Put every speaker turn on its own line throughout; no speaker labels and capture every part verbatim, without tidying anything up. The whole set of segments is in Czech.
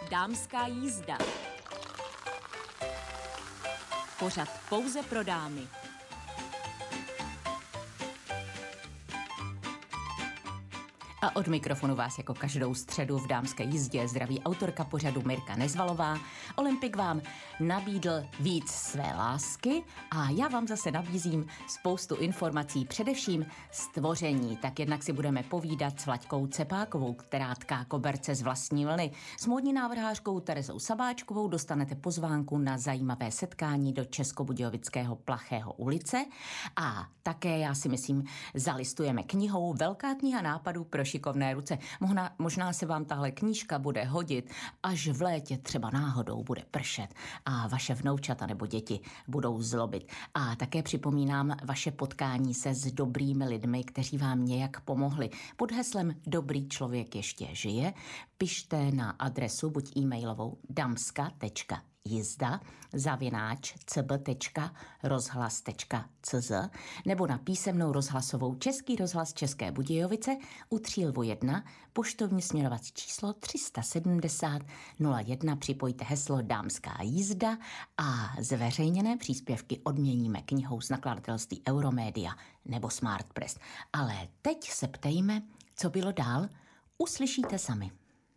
Dámská jízda. Pořad pouze pro dámy. A od mikrofonu vás jako každou středu v Dámské jízdě zdraví autorka pořadu Mirka Nezvalová. Olympik vám nabídl víc své lásky a já vám zase nabízím spoustu informací, především stvoření. Tak jednak si budeme povídat s Vlaďkou Cepákovou, která tká koberce z vlastní vlny. S módní návrhářkou Terezou Sabáčkovou dostanete pozvánku na zajímavé setkání do Českobudějovického Plachého ulice a také, já si myslím, zalistujeme knihou Velká kniha nápadů pro šikovné ruce. Možná, možná se vám tahle knížka bude hodit, až v létě třeba náhodou bude pršet a vaše vnoučata nebo děti budou zlobit. A také připomínám vaše potkání se s dobrými lidmi, kteří vám nějak pomohli. Pod heslem Dobrý člověk ještě žije pište na adresu buď e-mailovou damska tečka jízda zavináč cb tečka rozhlas tečka cz nebo na písemnou rozhlasovou Český rozhlas České Budějovice u Třílvu jedna, poštovní směrovací číslo tři set sedmdesát nula jedna. Připojte heslo Dámská jízda a zveřejněné příspěvky odměníme knihou z nakladatelství Euromédia nebo Smart Press. Ale teď se ptejme, co bylo dál, uslyšíte sami.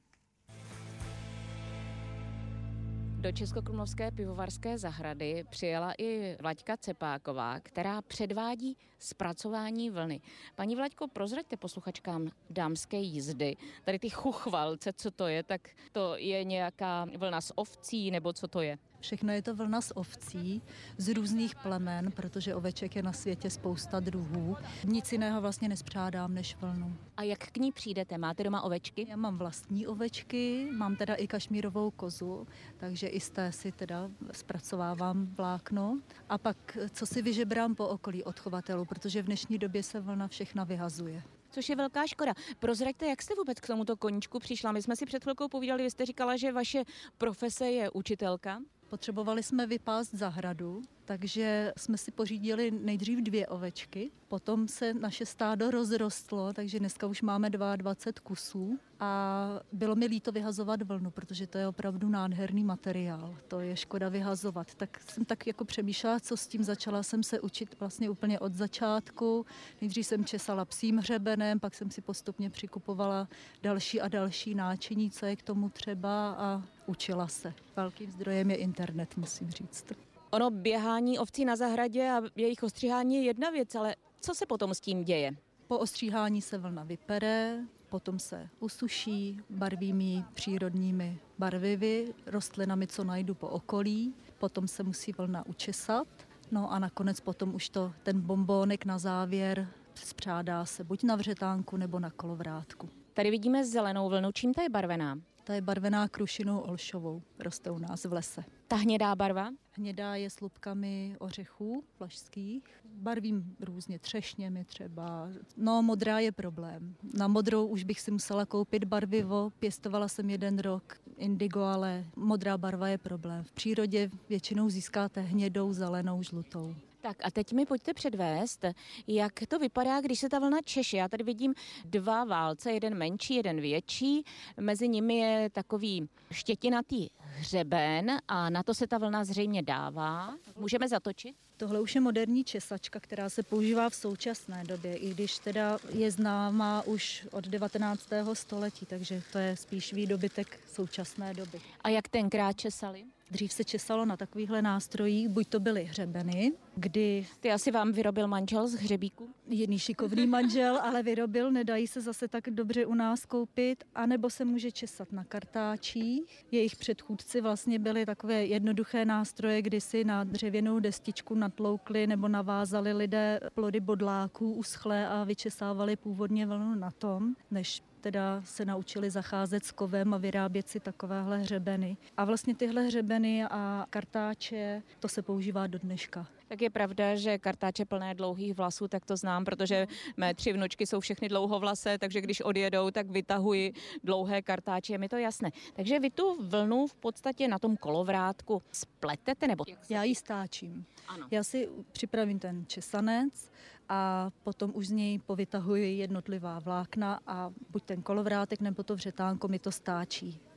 Do Českokrumlovské pivovarské zahrady přijela i Vlaďka Cepáková, která předvádí zpracování vlny. Paní Vlaďko, prozraďte posluchačkám Dámské jízdy, tady ty chuchvalce, co to je, tak to je nějaká vlna z ovcí, nebo co to je?
Všechno je to vlna z ovcí, z různých plemen, protože oveček je na světě spousta druhů. Nic jiného vlastně nespřádám než vlnu.
A jak k ní přijdete? Máte doma ovečky?
Já mám vlastní ovečky, mám teda i kašmírovou kozu, takže i z té si teda zpracovávám vlákno. A pak, co si vyžebrám po okolí od chovatelů, protože v dnešní době se vlna všechna vyhazuje.
Což je velká škoda. Prozraďte, jak jste vůbec k tomuto koníčku přišla? My jsme si před chvilkou povídali, vy jste říkala, že vaše profese je učitelka.
Potřebovali jsme vypást zahradu, takže jsme si pořídili nejdřív dvě ovečky, potom se naše stádo rozrostlo, takže dneska už máme dvacet dva kusů a bylo mi líto vyhazovat vlnu, protože to je opravdu nádherný materiál, to je škoda vyhazovat. Tak jsem tak jako přemýšlela, co s tím, začala jsem se učit vlastně úplně od začátku. Nejdřív jsem česala psím hřebenem, pak jsem si postupně přikupovala další a další náčiní, co je k tomu třeba a učila se. Velkým zdrojem je internet, musím říct.
Ono běhání ovcí na zahradě a jejich ostříhání je jedna věc, ale co se potom s tím děje?
Po ostříhání se vlna vypere, potom se usuší barvými přírodními barvivy, rostlinami, co najdu po okolí, potom se musí vlna učesat, no a nakonec potom už to, ten bombónek na závěr spřádá se buď na vřetánku nebo na kolovrátku.
Tady vidíme zelenou vlnu, čím ta je barvená?
Ta je barvená krušinou olšovou, roste u nás v lese.
Ta hnědá barva?
Hnědá je s lupkami ořechů vlašských. Barvím různě, třešněmi třeba. No, modrá je problém. Na modrou už bych si musela koupit barvivo. Pěstovala jsem jeden rok indigo, ale modrá barva je problém. V přírodě většinou získáte hnědou, zelenou, žlutou.
Tak a teď mi pojďte předvést, jak to vypadá, když se ta vlna češe. Já tady vidím dva válce, jeden menší, jeden větší. Mezi nimi je takový štětinatý hřeben a na to se ta vlna zřejmě dává. Můžeme zatočit?
Tohle už je moderní česačka, která se používá v současné době, i když teda je známá už od devatenáctého století, takže to je spíš výdobytek současné doby.
A jak tenkrát česali?
Dřív se česalo na takovýchhle nástrojích, buď to byly hřebeny, kdy...
Ty asi vám vyrobil manžel z hřebíku?
Jiný šikovný manžel, ale vyrobil, nedají se zase tak dobře u nás koupit, anebo se může česat na kartáčích. Jejich předchůdci vlastně byly takové jednoduché nástroje, kdy si na dřevěnou destičku natloukli nebo navázali lidé plody bodláků uschlé a vyčesávali původně vlnu na tom, než teda se naučili zacházet s kovem a vyrábět si takovéhle hřebeny. A vlastně tyhle hřebeny a kartáče, to se používá do dneška.
Tak je pravda, že kartáče plné dlouhých vlasů, tak to znám, protože mé tři vnučky jsou všechny dlouhovlasé, takže když odjedou, tak vytahuji dlouhé kartáče, je mi to jasné. Takže vy tu vlnu v podstatě na tom kolovrátku spletete, nebo?
Já ji stáčím.
Ano.
Já si připravím ten česanec a potom už z něj povytahuji jednotlivá vlákna a buď ten kolovrátek nebo to vřetánko mi to stáčí.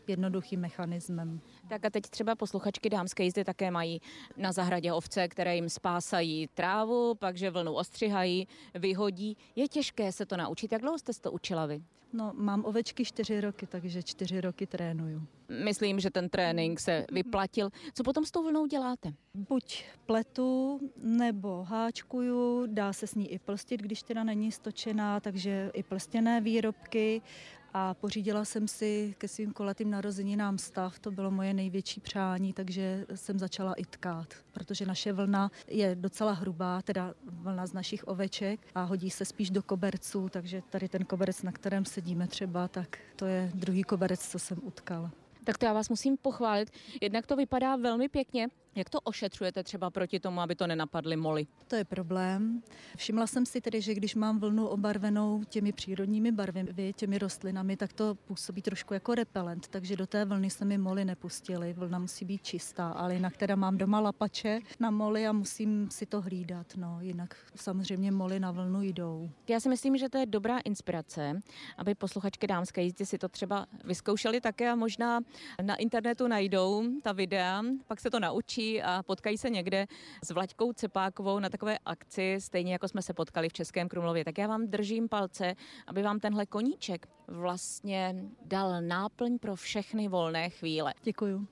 jednoduchým mechanismem.
Tak a teď třeba posluchačky dámské jízdy také mají na zahradě ovce, které jim spásají trávu, pakže vlnu ostřihají, vyhodí. Je těžké se to naučit. Jak dlouho jste to učila vy?
No, mám ovečky čtyři roky, takže čtyři roky trénuju.
Myslím, že ten trénink se vyplatil. Co potom s tou vlnou děláte?
Buď pletu, nebo háčkuju, dá se s ní i plstit, když teda není stočená, takže i plstěné výrobky. A pořídila jsem si ke svým kolatým narozeninám stav, to bylo moje největší přání, takže jsem začala i tkát, protože naše vlna je docela hrubá, teda vlna z našich oveček a hodí se spíš do koberců, takže tady ten koberec, na kterém sedíme třeba, tak to je druhý koberec, co jsem utkala.
Tak to já vás musím pochválit. Jednak to vypadá velmi pěkně. Jak to ošetřujete třeba proti tomu, aby to nenapadly moly?
To je problém. Všimla jsem si tedy, že když mám vlnu obarvenou těmi přírodními barvami, těmi rostlinami, tak to působí trošku jako repelent, takže do té vlny se mi moly nepustily. Vlna musí být čistá, ale jinak teda mám doma lapače na moly a musím si to hlídat. No, jinak samozřejmě moly na vlnu jdou.
Já si myslím, že to je dobrá inspirace, aby posluchačky dámské jízdy si to třeba vyzkoušely také a možná na internetu najdou ta videa, pak se to naučí a potkají se někde s Vlaďkou Cepákovou na takové akci, stejně jako jsme se potkali v Českém Krumlově. Tak já vám držím palce, aby vám tenhle koníček vlastně dal náplň pro všechny volné chvíle.
Děkuju.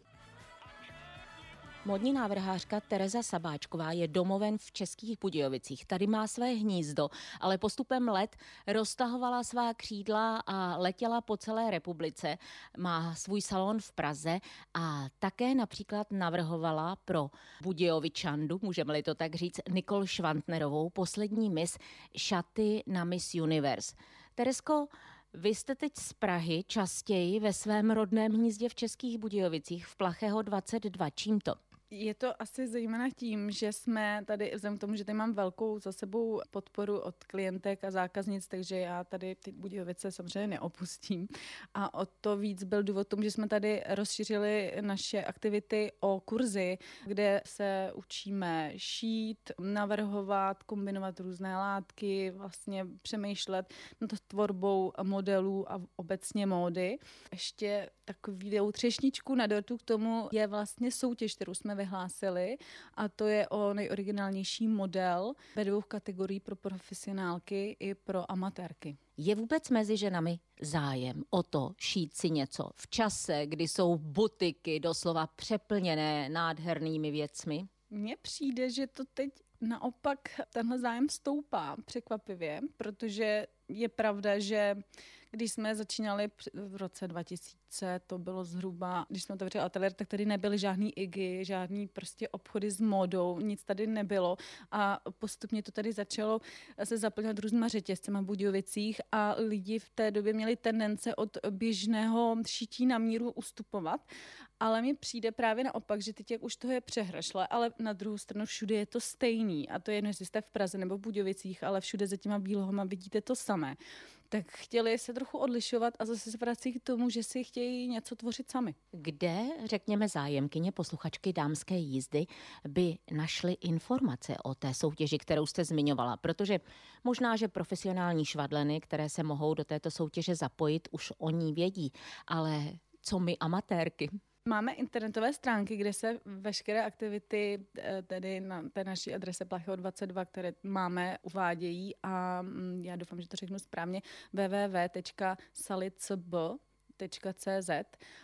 Módní návrhářka Tereza Sabáčková je domoven v Českých Budějovicích. Tady má své hnízdo, ale postupem let roztahovala svá křídla a letěla po celé republice. Má svůj salon v Praze a také například navrhovala pro Budějovičandu, můžeme-li to tak říct, Nicole Švantnerovou, poslední miss, šaty na Miss Universe. Teresko, vy jste teď z Prahy častěji ve svém rodném hnízdě v Českých Budějovicích v Plachého dvacet dva. Čím to?
Je to asi zejména tím, že jsme tady, vzhledem k tomu, že tady mám velkou za sebou podporu od klientek a zákaznic, takže já tady ty Budějovice samozřejmě neopustím. A o to víc byl důvod tomu, že jsme tady rozšířili naše aktivity o kurzy, kde se učíme šít, navrhovat, kombinovat různé látky, vlastně přemýšlet nad tvorbou modelů a obecně módy. Ještě takovou třešničku na dortu k tomu je vlastně soutěž, kterou jsme vyhlásili, a to je o nejoriginálnější model ve dvou kategorií pro profesionálky i pro amatérky.
Je vůbec mezi ženami zájem o to šít si něco v čase, kdy jsou butiky doslova přeplněné nádhernými věcmi?
Mně přijde, že to teď naopak tenhle zájem stoupá překvapivě, protože je pravda, že když jsme začínali v roce dva tisíce, to bylo zhruba, když jsme otevřeli ateliér, tak tady nebyly žádný igy, žádný prostě obchody s módou, nic tady nebylo a postupně to tady začalo se zaplňovat různýma řetězcema v Budějovicích a lidi v té době měli tendence od běžného šití na míru ustupovat. Ale mi přijde právě naopak, že teď jak už toho je přehrašle, ale na druhou stranu všude je to stejný. A to je jedno, jestli jste v Praze nebo v Budějovicích, ale všude za těma výlohama vidíte to samé. Tak chtěli se trochu odlišovat a zase se vrací k tomu, že si chtějí něco tvořit sami.
Kde, řekněme, zájemkyně, posluchačky dámské jízdy by našly informace o té soutěži, kterou jste zmiňovala? Protože možná, že profesionální švadleny, které se mohou do této soutěže zapojit, už o ní vědí, ale co my amatérky?
Máme internetové stránky, kde se veškeré aktivity, tedy na té naší adrese Plachého dvacet dva, které máme, uvádějí a já doufám, že to řeknu správně, w w w tečka salicb tečka c z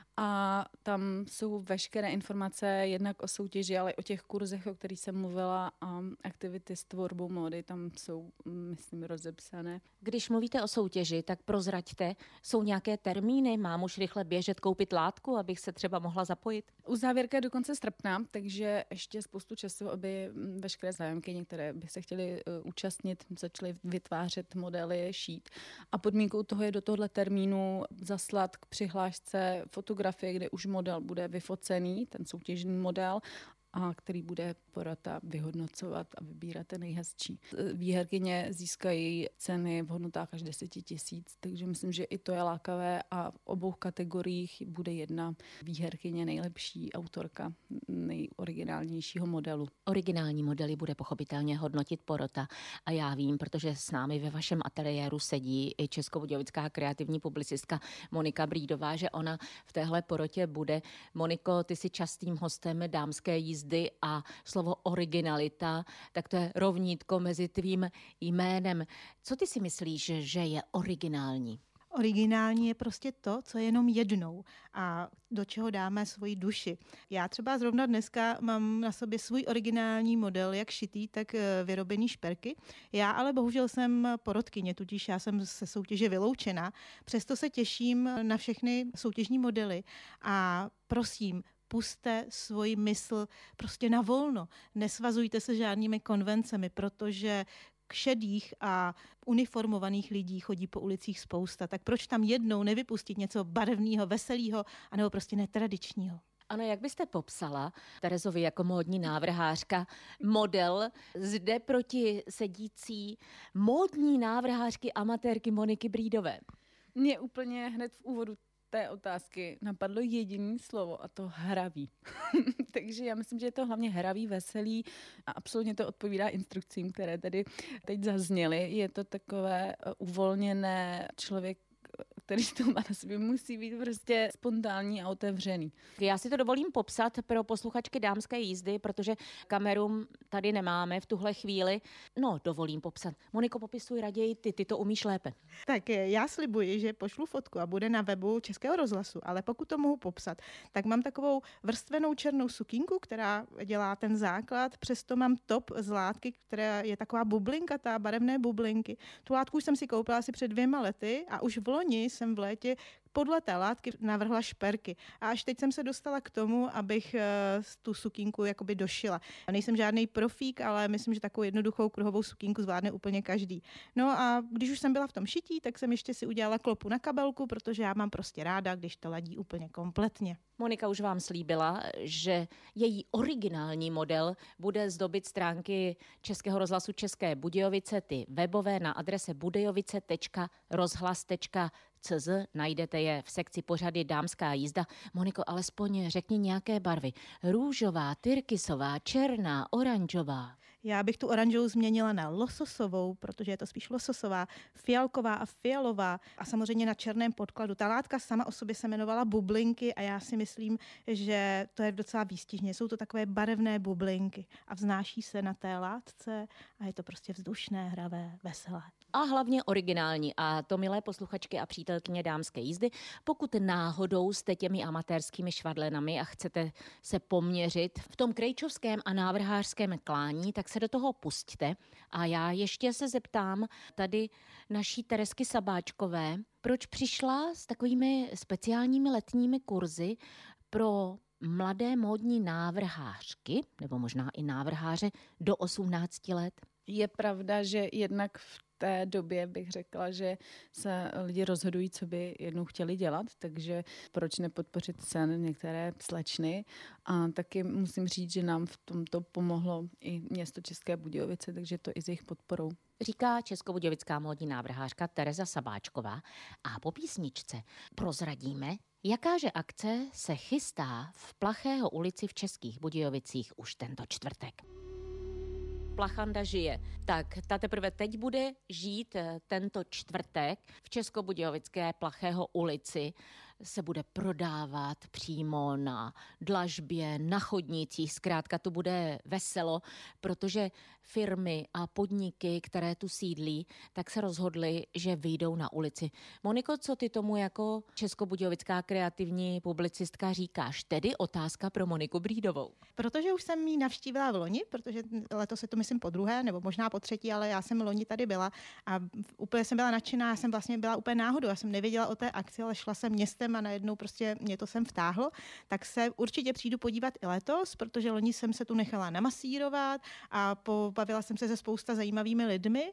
a tam jsou veškeré informace jednak o soutěži, ale i o těch kurzech, o kterých jsem mluvila a aktivity s tvorbou módy tam jsou, myslím, rozepsané.
Když mluvíte o soutěži, tak prozraďte, jsou nějaké termíny, mám už rychle běžet koupit látku, abych se třeba mohla zapojit?
Uzávěrka je do konce srpna, takže ještě spoustu času, aby veškeré zájemky, některé by se chtěly účastnit, začaly vytvářet modely, šít. A podmínkou toho je do tohoto termínu zaslat k přihlášce fotografie, kde už model bude vyfocený, ten soutěžní model, a který bude porota vyhodnocovat a vybírat ten nejhezčí. Výherkyně získají ceny v hodnotách až deset tisíc, takže myslím, že i to je lákavé a v obou kategoriích bude jedna výherkyně nejlepší autorka nejoriginálnějšího modelu.
Originální modely bude pochopitelně hodnotit porota a já vím, protože s námi ve vašem ateliéru sedí i českobudějovická kreativní publicistka Monika Brídová, že ona v téhle porotě bude. Moniko, ty jsi častým hostem Dámské jízdy a slovo originalita, tak to je rovnítko mezi tvým jménem. Co ty si myslíš, že je originální?
Originální je prostě to, co je jenom jednou a do čeho dáme svoji duši. Já třeba zrovna dneska mám na sobě svůj originální model, jak šitý, tak vyrobený šperky. Já ale bohužel jsem porotkyně, tudíž já jsem se soutěže vyloučena. Přesto se těším na všechny soutěžní modely a prosím, pusťte svoji mysl prostě na volno. Nesvazujte se žádnými konvencemi, protože šedých a uniformovaných lidí chodí po ulicích spousta. Tak proč tam jednou nevypustit něco barevného, veselého, anebo prostě netradičního?
Ano, jak byste popsala Terezovi jako módní návrhářka model zde proti sedící módní návrhářky amatérky Moniky Brídové?
Mě úplně hned v úvodu té otázky napadlo jediné slovo a to hravý. Takže já myslím, že je to hlavně hravý, veselý a absolutně to odpovídá instrukcím, které tady teď zazněly. Je to takové uvolněné, člověk, který to má na sobě, musí být prostě spontánní a otevřený.
Já si to dovolím popsat pro posluchačky Dámské jízdy, protože kameru tady nemáme v tuhle chvíli. No, dovolím popsat. Moniko, popisuj raději ty, ty to umíš lépe.
Tak já slibuji, že pošlu fotku a bude na webu Českého rozhlasu, ale pokud to mohu popsat, tak mám takovou vrstvenou černou sukínku, která dělá ten základ, přesto mám top z látky, která je taková bublinkatá, barevné bublinky. Tu látku už jsem si koupila asi před dvěma lety a už v loni jsem v létě podle té látky navrhla šperky. A až teď jsem se dostala k tomu, abych uh, tu sukínku jakoby došila. A nejsem žádný profík, ale myslím, že takovou jednoduchou kruhovou sukínku zvládne úplně každý. No a když už jsem byla v tom šití, tak jsem ještě si udělala klopu na kabelku, protože já mám prostě ráda, když to ladí úplně kompletně.
Monika už vám slíbila, že její originální model bude zdobit stránky Českého rozhlasu České Budějovice, ty webové na adrese budějovice tečka rozhlas tečka cz. Najdete je v sekci pořady Dámská jízda. Moniko, alespoň řekni nějaké barvy. Růžová, tyrkysová, černá, oranžová.
Já bych tu oranžovou změnila na lososovou, protože je to spíš lososová, fialková a fialová a samozřejmě na černém podkladu. Ta látka sama o sobě se jmenovala bublinky a já si myslím, že to je docela výstižně. Jsou to takové barevné bublinky a vznáší se na té látce a je to prostě vzdušné, hravé, veselé.
A hlavně originální. A to, milé posluchačky a přítelkyně Dámské jízdy, pokud náhodou jste těmi amatérskými švadlenami a chcete se poměřit v tom krejčovském a návrhářském klání, tak se do toho pusťte. A já ještě se zeptám tady naší Teresky Sabáčkové, proč přišla s takovými speciálními letními kurzy pro mladé módní návrhářky, nebo možná i návrháře do osmnácti let?
Je pravda, že jednak v té době bych řekla, že se lidi rozhodují, co by jednou chtěli dělat, takže proč nepodpořit sen některé slečny. A taky musím říct, že nám v tomto pomohlo i město České Budějovice, takže to i s jejich podporou.
Říká českobudějovická módní návrhářka Tereza Sabáčková. A po písničce prozradíme, jakáže akce se chystá v Plachého ulici v Českých Budějovicích už tento čtvrtek. Plachanda žije. Tak ta teprve teď bude žít tento čtvrtek v Českobudějovické Plachého ulici. Se bude prodávat přímo na dlažbě, na chodnících. Zkrátka to bude veselo, protože firmy a podniky, které tu sídlí, tak se rozhodly, že vyjdou na ulici. Moniko, co ty tomu jako českobudějovická kreativní publicistka říkáš? Tedy otázka pro Moniku Brídovou.
Protože už jsem ji navštívila v loni, protože letos je to myslím po druhé, nebo možná po třetí, ale já jsem loni tady byla a úplně jsem byla nadšená, já jsem vlastně byla úplně náhodou, já jsem nevěděla o té akci, ale šla jsem městem jsem a najednou prostě mě to sem vtáhlo, tak se určitě přijdu podívat i letos, protože loni jsem se tu nechala namasírovat a pobavila jsem se se spousta zajímavými lidmi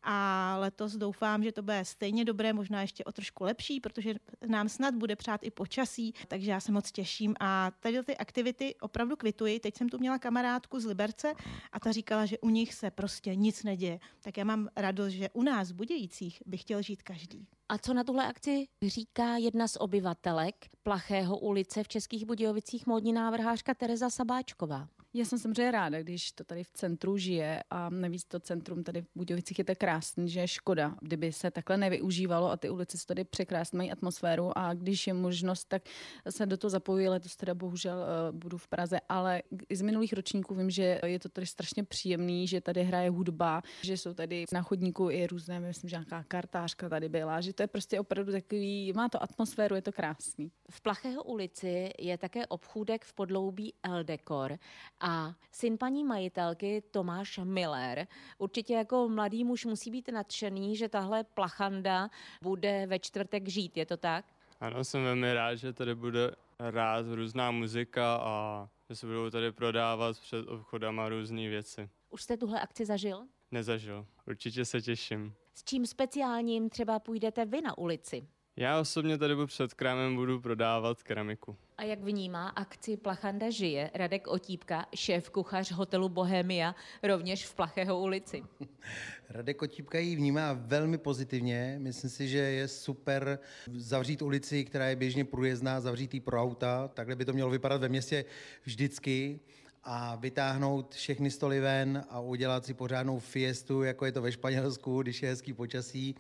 a letos doufám, že to bude stejně dobré, možná ještě o trošku lepší, protože nám snad bude přát i počasí, takže já se moc těším a tady ty aktivity opravdu kvituji. Teď jsem tu měla kamarádku z Liberce a ta říkala, že u nich se prostě nic neděje. Tak já mám radost, že u nás v Budějicích by chtěl žít každý.
A co na tuhle akci říká jedna z obyvatelek Plachého ulice v Českých Budějovicích, módní návrhářka Tereza Sabáčková?
Já jsem samozřejmě ráda, když to tady v centru žije a navíc to centrum tady v Budějovicích je tak krásný, že je škoda, kdyby se takhle nevyužívalo a ty ulice jsou tady překrásné, mají atmosféru a když je možnost, tak se do toho zapojuji. Letos teda bohužel uh, budu v Praze, ale z minulých ročníků vím, že je to tady strašně příjemný, že tady hraje hudba, že jsou tady na chodníku i různé, myslím, že nějaká kartářka tady byla, že to je prostě opravdu takový, má to atmosféru, je to krásný.
V Plachého ulici je také obchůdek v podloubí El Decor a syn paní majitelky Tomáš Miller určitě jako mladý muž musí být nadšený, že tahle plachanda bude ve čtvrtek žít, je to tak?
Ano, jsem velmi rád, že tady bude hrát různá muzika a že se budou tady prodávat před obchodama různé věci.
Už jste tuhle akci zažil?
Nezažil, určitě se těším.
S čím speciálním třeba půjdete vy na ulici?
Já osobně tady budu před krámem budu prodávat keramiku.
A jak vnímá akci Plachanda žije Radek Otípka, šéf kuchař hotelu Bohemia, rovněž v Plachého ulici?
Radek Otípka ji vnímá velmi pozitivně. Myslím si, že je super zavřít ulici, která je běžně průjezdná, zavřít ji pro auta. Takhle by to mělo vypadat ve městě vždycky. A vytáhnout všechny stoly ven a udělat si pořádnou fiestu, jako je to ve Španělsku, když je hezký počasí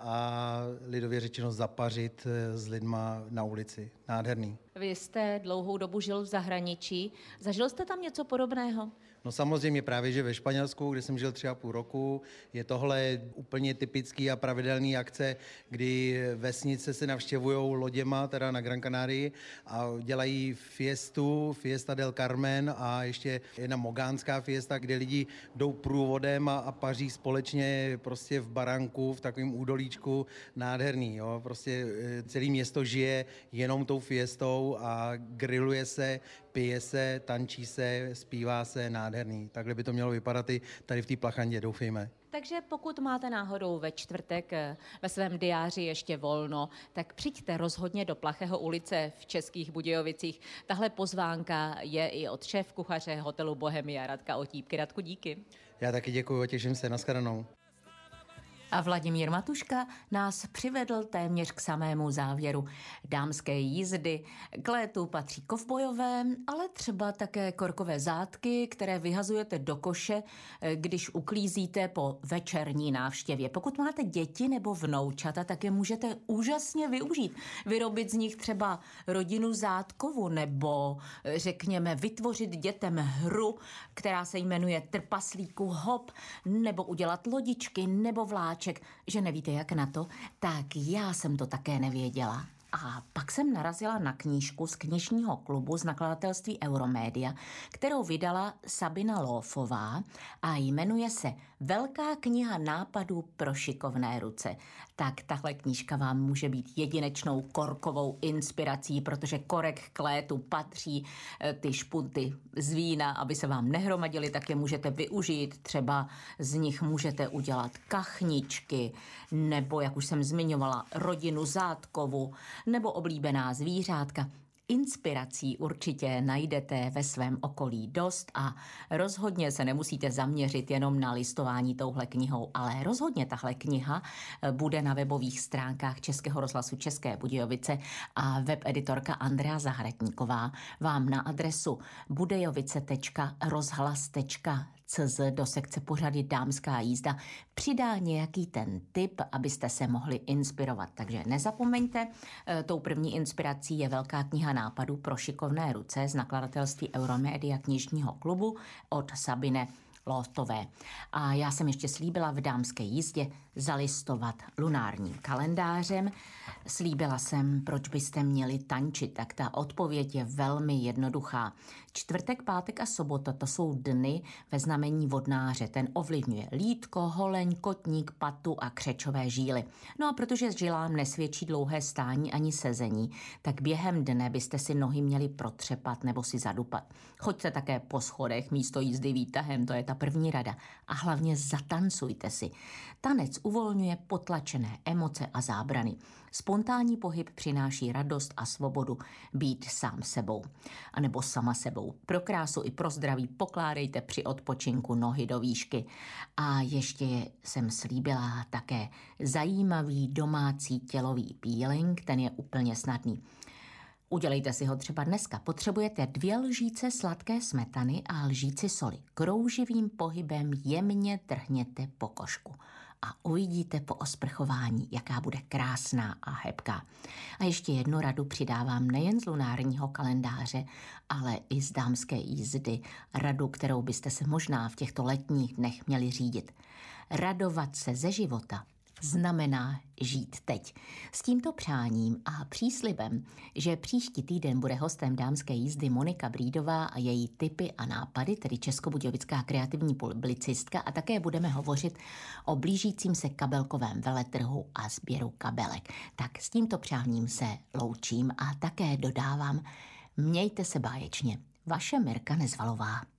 a lidově řečeno zapařit s lidma na ulici. Nádherný.
Vy jste dlouhou dobu žil v zahraničí. Zažil jste tam něco podobného?
No samozřejmě právě, že ve Španělsku, kde jsem žil tři a půl roku, je tohle úplně typický a pravidelný akce, kdy vesnice se navštěvují loděma, teda na Gran Canarii a dělají fiestu, Fiesta del Carmen a ještě jedna mogánská fiesta, kde lidi jdou průvodem a, a paří společně prostě v baránku, v takovém údolíčku, nádherný. Jo? Prostě celé město žije jenom tou fiestou a grilluje se, pije se, tančí se, zpívá se, nádherný. Takhle by to mělo vypadat i tady v té Plachandě, doufejme.
Takže pokud máte náhodou ve čtvrtek ve svém diáři ještě volno, tak přijďte rozhodně do Plachého ulice v Českých Budějovicích. Tahle pozvánka je i od šéf kuchaře hotelu Bohemia Radka Otípky. Radku, díky.
Já taky děkuji, těším se, nashledanou.
A Vladimír Matuška nás přivedl téměř k samému závěru. Dámské jízdy, k létu patří kovbojové, ale třeba také korkové zátky, které vyhazujete do koše, když uklízíte po večerní návštěvě. Pokud máte děti nebo vnoučata, tak je můžete úžasně využít. Vyrobit z nich třeba rodinu zátkovu nebo řekněme vytvořit dětem hru, která se jmenuje Trpaslíku hop, nebo udělat lodičky nebo vláčky. Že nevíte, jak na to, tak já jsem to také nevěděla. A pak jsem narazila na knížku z knižního klubu z nakladatelství Euromédia, kterou vydala Sabina Lófová a jmenuje se Velká kniha nápadů pro šikovné ruce. Tak tahle knížka vám může být jedinečnou korkovou inspirací, protože korek k létu patří ty špunty z vína, aby se vám nehromadily, tak je můžete využít. Třeba z nich můžete udělat kachničky, nebo, jak už jsem zmiňovala, rodinu zátkovu, nebo oblíbená zvířátka. Inspirací určitě najdete ve svém okolí dost a rozhodně se nemusíte zaměřit jenom na listování touhle knihou, ale rozhodně tahle kniha bude na webových stránkách Českého rozhlasu České Budějovice a webeditorka Andrea Zahradníková vám na adresu budejovice tečka rozhlas tečka cz do sekce pořady Dámská jízda přidá nějaký ten tip, abyste se mohli inspirovat. Takže nezapomeňte, tou první inspirací je Velká kniha nápadů pro šikovné ruce z nakladatelství Euromédia knižního klubu od Sabine loftové. A já jsem ještě slíbila v dámské jízdě zalistovat lunárním kalendářem. Slíbila jsem, proč byste měli tančit, tak ta odpověď je velmi jednoduchá. Čtvrtek, pátek a sobota, to jsou dny ve znamení vodnáře. Ten ovlivňuje lýtko, holeň, kotník, patu a křečové žíly. No a protože s žilám nesvědčí dlouhé stání ani sezení, tak během dne byste si nohy měli protřepat nebo si zadupat. Choďte také po schodech místo jízdy výtahem, to je ta první rada. A hlavně zatancujte si. Tanec uvolňuje potlačené emoce a zábrany. Spontánní pohyb přináší radost a svobodu být sám sebou. A nebo sama sebou. Pro krásu i pro zdraví pokládejte při odpočinku nohy do výšky. A ještě jsem slíbila také zajímavý domácí tělový peeling, ten je úplně snadný. Udělejte si ho třeba dneska. Potřebujete dvě lžíce sladké smetany a lžíci soli. Krouživým pohybem jemně trhněte pokožku. A uvidíte po osprchování, jaká bude krásná a hebká. A ještě jednu radu přidávám nejen z lunárního kalendáře, ale i z dámské jízdy. Radu, kterou byste se možná v těchto letních dnech měli řídit. Radovat se ze života znamená žít teď. S tímto přáním a příslibem, že příští týden bude hostem dámské jízdy Monika Brídová a její tipy a nápady, tedy českobudějovická kreativní publicistka, a také budeme hovořit o blížícím se kabelkovém veletrhu a sběru kabelek. Tak s tímto přáním se loučím a také dodávám, mějte se báječně. Vaše Mirka Nezvalová.